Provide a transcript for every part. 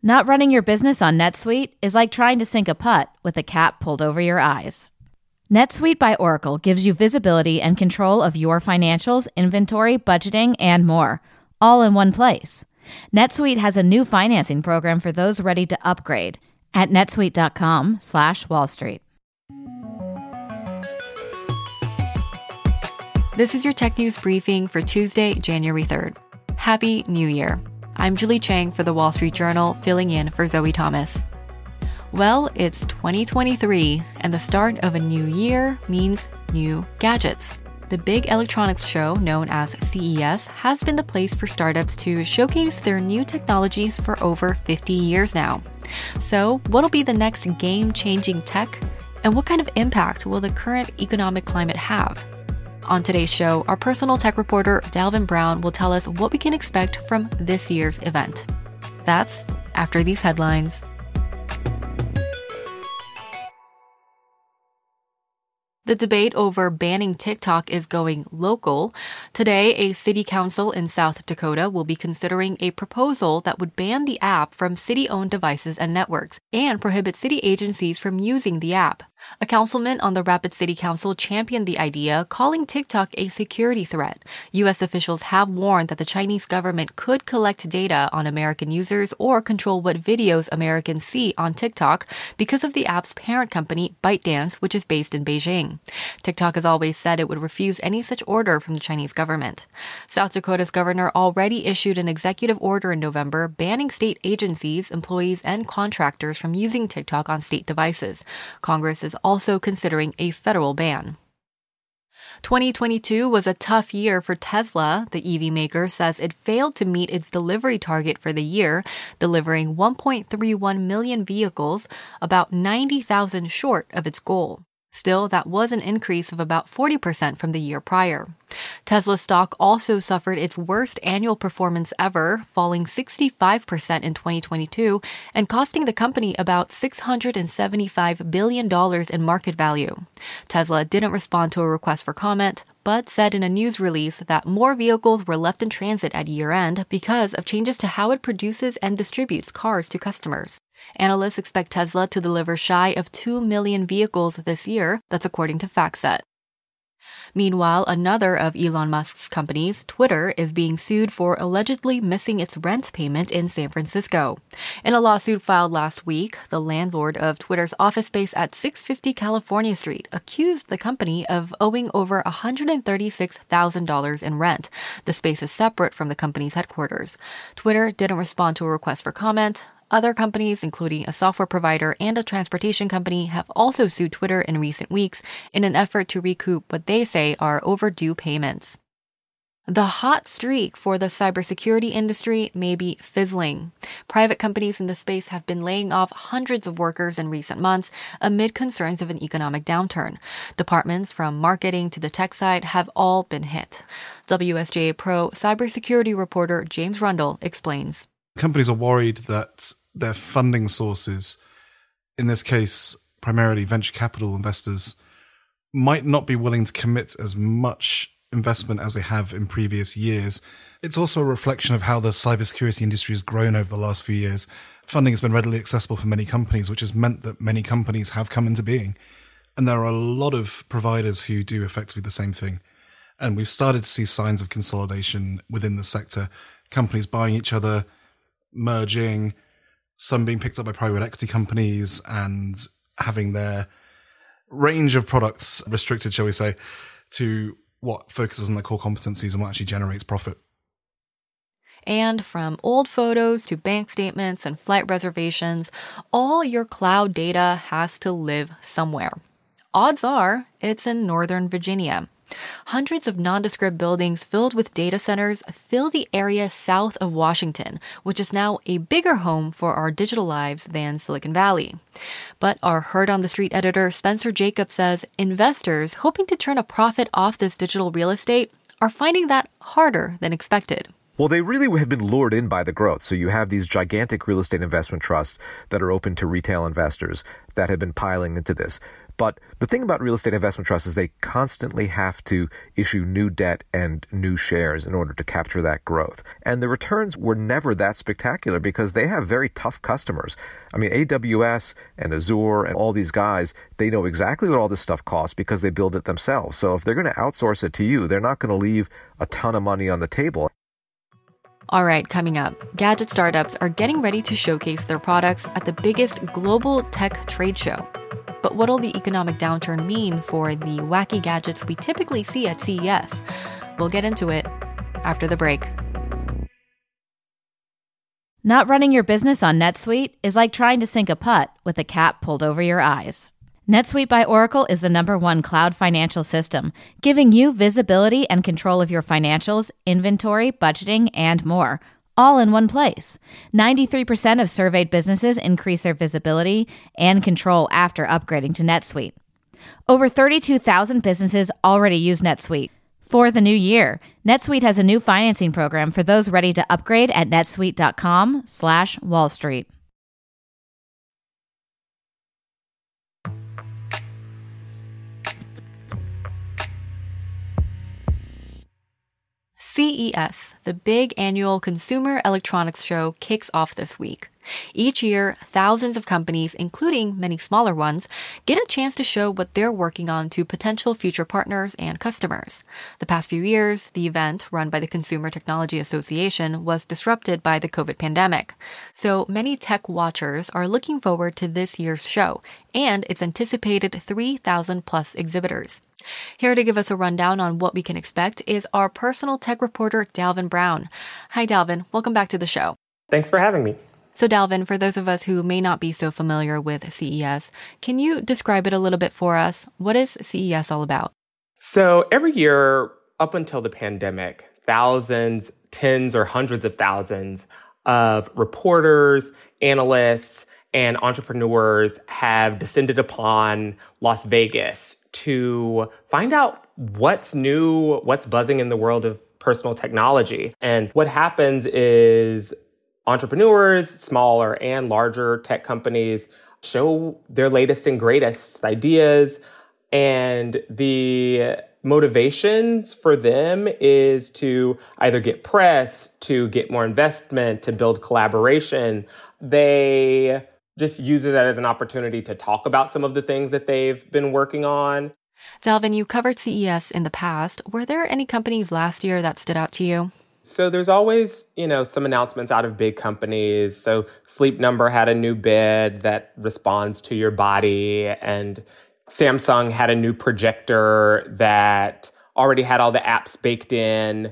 Not running your business on NetSuite is like trying to sink a putt with a cap pulled over your eyes. NetSuite by Oracle gives you visibility and control of your financials, inventory, budgeting, and more, all in one place. NetSuite has a new financing program for those ready to upgrade at netsuite.com/Wall Street. This is your tech news briefing for Tuesday, January 3rd. Happy New Year. I'm Julie Chang for The Wall Street Journal, filling in for Zoe Thomas. Well, it's 2023, and the start of a new year means new gadgets. The big electronics show, known as CES, has been the place for startups to showcase their new technologies for over 50 years now. So, what'll be the next game-changing tech? And what kind of impact will the current economic climate have? On today's show, our personal tech reporter, Dalvin Brown, will tell us what we can expect from this year's event. That's after these headlines. The debate over banning TikTok is going local. Today, a city council in South Dakota will be considering a proposal that would ban the app from city-owned devices and networks and prohibit city agencies from using the app. A councilman on the Rapid City Council championed the idea, calling TikTok a security threat. U.S. officials have warned that the Chinese government could collect data on American users or control what videos Americans see on TikTok because of the app's parent company, ByteDance, which is based in Beijing. TikTok has always said it would refuse any such order from the Chinese government. South Dakota's governor already issued an executive order in November banning state agencies, employees, and contractors from using TikTok on state devices. Congress is also considering a federal ban. 2022 was a tough year for Tesla. The EV maker says it failed to meet its delivery target for the year, delivering 1.31 million vehicles, about 90,000 short of its goal. Still, that was an increase of about 40% from the year prior. Tesla stock also suffered its worst annual performance ever, falling 65% in 2022 and costing the company about $675 billion in market value. Tesla didn't respond to a request for comment, but said in a news release that more vehicles were left in transit at year-end because of changes to how it produces and distributes cars to customers. Analysts expect Tesla to deliver shy of 2 million vehicles this year. That's according to FactSet. Meanwhile, another of Elon Musk's companies, Twitter, is being sued for allegedly missing its rent payment in San Francisco. In a lawsuit filed last week, the landlord of Twitter's office space at 650 California Street accused the company of owing over $136,000 in rent. The space is separate from the company's headquarters. Twitter didn't respond to a request for comment. Other companies, including a software provider and a transportation company, have also sued Twitter in recent weeks in an effort to recoup what they say are overdue payments. The hot streak for the cybersecurity industry may be fizzling. Private companies in the space have been laying off hundreds of workers in recent months amid concerns of an economic downturn. Departments from marketing to the tech side have all been hit. WSJ Pro cybersecurity reporter James Rundle explains. Companies are worried that their funding sources, in this case primarily venture capital investors, might not be willing to commit as much investment as they have in previous years. It's also a reflection of how the cybersecurity industry has grown over the last few years. Funding has been readily accessible for many companies, which has meant that many companies have come into being. And there are a lot of providers who do effectively the same thing. And we've started to see signs of consolidation within the sector, companies buying each other, merging, some being picked up by private equity companies and having their range of products restricted, shall we say, to what focuses on their core competencies and what actually generates profit. And from old photos to bank statements and flight reservations, all your cloud data has to live somewhere. Odds are it's in Northern Virginia. Hundreds of nondescript buildings filled with data centers fill the area south of Washington, which is now a bigger home for our digital lives than Silicon Valley. But our Heard on the Street editor Spencer Jacobs says investors hoping to turn a profit off this digital real estate are finding that harder than expected. Well, they really have been lured in by the growth. So you have these gigantic real estate investment trusts that are open to retail investors that have been piling into this. But the thing about real estate investment trusts is they constantly have to issue new debt and new shares in order to capture that growth. And the returns were never that spectacular because they have very tough customers. I mean, AWS and Azure and all these guys, they know exactly what all this stuff costs because they build it themselves. So if they're going to outsource it to you, they're not going to leave a ton of money on the table. All right, coming up, gadget startups are getting ready to showcase their products at the biggest global tech trade show. But what'll the economic downturn mean for the wacky gadgets we typically see at CES? We'll get into it after the break. Not running your business on NetSuite is like trying to sink a putt with a cap pulled over your eyes. NetSuite by Oracle is the #1 cloud financial system, giving you visibility and control of your financials, inventory, budgeting, and more, all in one place. 93% of surveyed businesses increase their visibility and control after upgrading to NetSuite. Over 32,000 businesses already use NetSuite. For the new year, NetSuite has a new financing program for those ready to upgrade at netsuite.com/Wall Street. CES, the big annual consumer electronics show, kicks off this week. Each year, thousands of companies, including many smaller ones, get a chance to show what they're working on to potential future partners and customers. The past few years, the event, run by the Consumer Technology Association, was disrupted by the COVID pandemic. So many tech watchers are looking forward to this year's show and its anticipated 3,000 plus exhibitors. Here to give us a rundown on what we can expect is our personal tech reporter, Dalvin Brown. Hi, Dalvin. Welcome back to the show. Thanks for having me. So, Dalvin, for those of us who may not be so familiar with CES, can you describe it a little bit for us? What is CES all about? So every year, up until the pandemic, thousands, tens or hundreds of thousands of reporters, analysts, and entrepreneurs have descended upon Las Vegas to find out what's new, what's buzzing in the world of personal technology. And what happens is entrepreneurs, smaller and larger tech companies, show their latest and greatest ideas. And the motivations for them is to either get press, to get more investment, to build collaboration. They just use it as an opportunity to talk about some of the things that they've been working on. Dalvin, you covered CES in the past. Were there any companies last year that stood out to you? So there's always, some announcements out of big companies. So Sleep Number had a new bed that responds to your body, and Samsung had a new projector that already had all the apps baked in.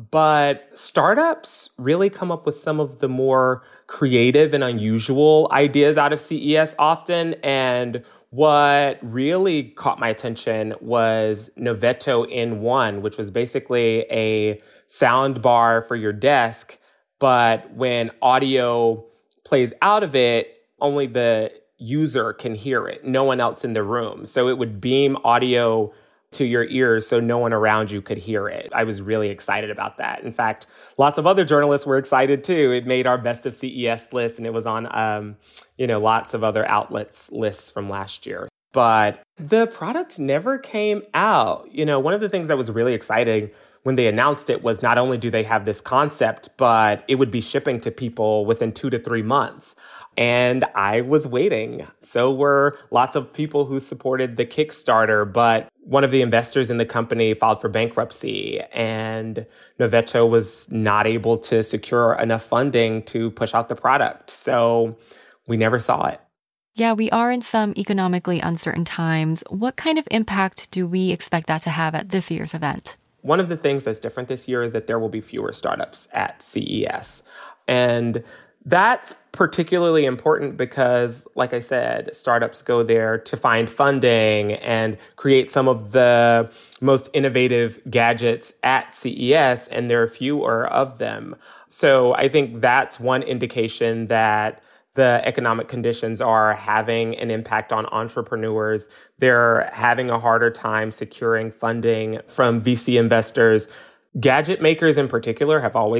But startups really come up with some of the more creative and unusual ideas out of CES often. And what really caught my attention was Novetto N1, which was basically a sound bar for your desk. But when audio plays out of it, only the user can hear it, no one else in the room. So it would beam audio to your ears so no one around you could hear it. I was really excited about that. In fact, lots of other journalists were excited too. It made our Best of CES list, and it was on, lots of other outlets' lists from last year. But the product never came out. One of the things that was really exciting when they announced it was not only do they have this concept, but it would be shipping to people within 2 to 3 months. And I was waiting. So were lots of people who supported the Kickstarter, but one of the investors in the company filed for bankruptcy, and Novetto was not able to secure enough funding to push out the product. So we never saw it. Yeah, we are in some economically uncertain times. What kind of impact do we expect that to have at this year's event? One of the things that's different this year is that there will be fewer startups at CES. And that's particularly important because, like I said, startups go there to find funding and create some of the most innovative gadgets at CES, and there are fewer of them. So I think that's one indication that the economic conditions are having an impact on entrepreneurs. They're having a harder time securing funding from VC investors. Gadget makers in particular have always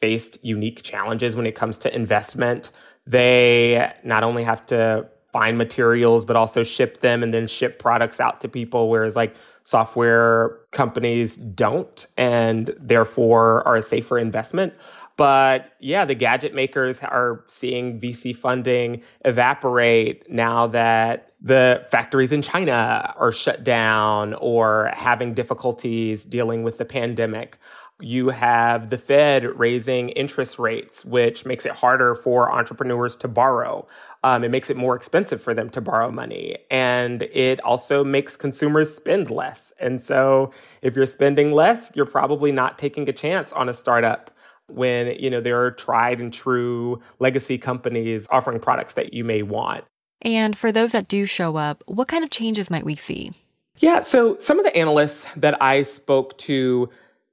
faced unique challenges when it comes to investment. They not only have to find materials, but also ship them and then ship products out to people, whereas like software companies don't, and therefore are a safer investment. But yeah, the gadget makers are seeing VC funding evaporate now that the factories in China are shut down or having difficulties dealing with the pandemic. You have the Fed raising interest rates, which makes it harder for entrepreneurs to borrow. It makes it more expensive for them to borrow money. And it also makes consumers spend less. And so if you're spending less, you're probably not taking a chance on a startup when, there are tried and true legacy companies offering products that you may want. And for those that do show up, what kind of changes might we see? Yeah, so some of the analysts that I spoke to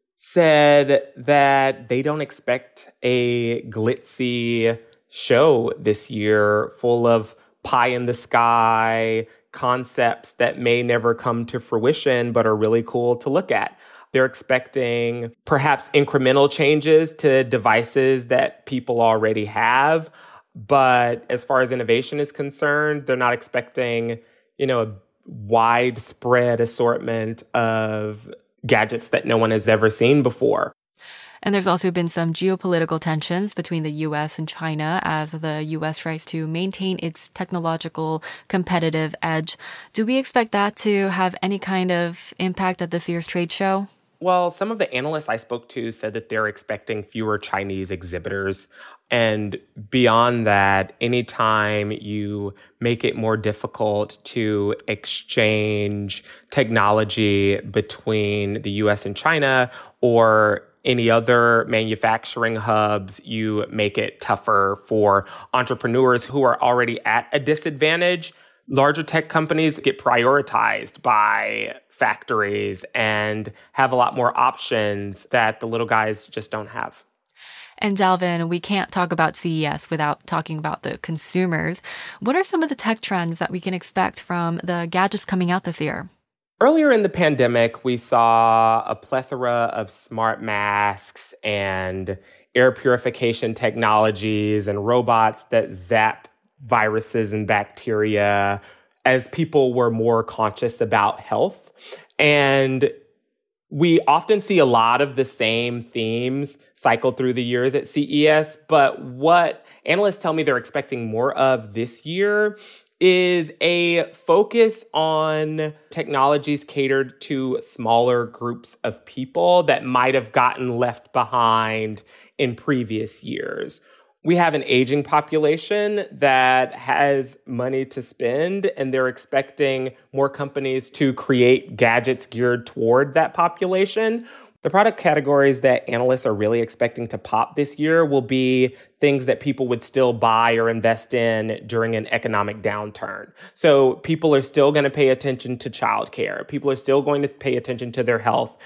said that they don't expect a glitzy show this year full of pie in the sky concepts that may never come to fruition but are really cool to look at. They're expecting perhaps incremental changes to devices that people already have. But as far as innovation is concerned, they're not expecting, a widespread assortment of gadgets that no one has ever seen before. And there's also been some geopolitical tensions between the U.S. and China as the U.S. tries to maintain its technological competitive edge. Do we expect that to have any kind of impact at this year's trade show? Well, some of the analysts I spoke to said that they're expecting fewer Chinese exhibitors. And beyond that, anytime you make it more difficult to exchange technology between the US and China or any other manufacturing hubs, you make it tougher for entrepreneurs who are already at a disadvantage. Larger tech companies get prioritized by factories and have a lot more options that the little guys just don't have. And Dalvin, we can't talk about CES without talking about the consumers. What are some of the tech trends that we can expect from the gadgets coming out this year? Earlier in the pandemic, we saw a plethora of smart masks and air purification technologies and robots that zap viruses and bacteria as people were more conscious about health. And we often see a lot of the same themes cycle through the years at CES, but what analysts tell me they're expecting more of this year is a focus on technologies catered to smaller groups of people that might have gotten left behind in previous years. We have an aging population that has money to spend, and they're expecting more companies to create gadgets geared toward that population. The product categories that analysts are really expecting to pop this year will be things that people would still buy or invest in during an economic downturn. So people are still going to pay attention to childcare. People are still going to pay attention to their health.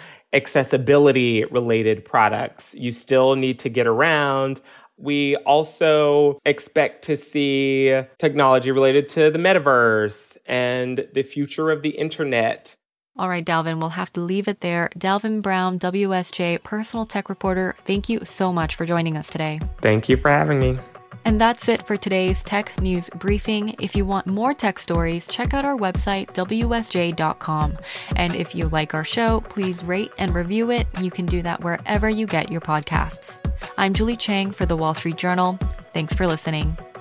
Accessibility-related products. You still need to get around. We also expect to see technology related to the metaverse and the future of the internet. All right, Dalvin, we'll have to leave it there. Dalvin Brown, WSJ personal tech reporter, thank you so much for joining us today. Thank you for having me. And that's it for today's Tech News Briefing. If you want more tech stories, check out our website, WSJ.com. And if you like our show, please rate and review it. You can do that wherever you get your podcasts. I'm Julie Chang for The Wall Street Journal. Thanks for listening.